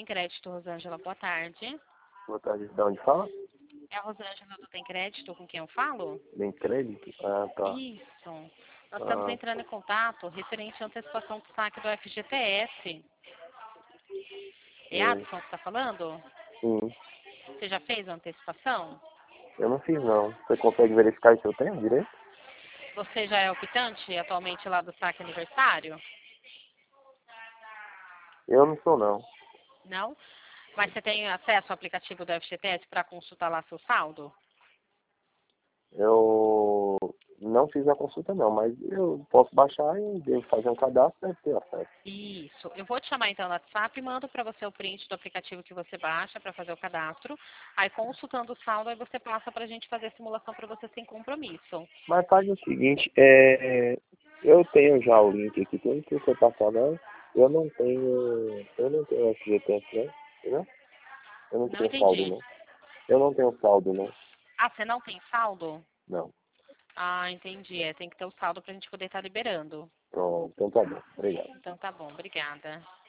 Tem Crédito, Rosângela, boa tarde. Boa tarde, de onde fala? É a Rosângela do Tem Crédito com quem eu falo? Tem crédito? Ah, tá. Isso. Nós estamos Ah, entrando em contato referente à antecipação do saque do FGTS. É sim, Adson que está falando? sim. Você já fez a antecipação? Eu não fiz, não. Você consegue verificar se eu tenho direito? Você já é optante atualmente lá do saque aniversário? Eu não sou, não. Não? Mas você tem acesso ao aplicativo do FGTS para consultar lá seu saldo? Eu não fiz a consulta, não, mas eu posso baixar e devo fazer um cadastro, deve ter acesso. Isso. Eu vou te chamar então no WhatsApp e mando para você o print do aplicativo que você baixa para fazer o cadastro. Aí consultando o saldo, aí você passa para a gente fazer a simulação para você sem compromisso. Mas faz o seguinte, eu tenho já o link aqui, tudo que você está falando, eu não tenho FGTS, né? Entendeu? Eu não Não tenho saldo, entendi. não. Eu não tenho saldo, não. Ah, você não tem saldo? Não. Ah, entendi. É, tem que ter o saldo para a gente poder estar liberando. Pronto, então tá bom. Obrigado. Então tá bom, obrigada.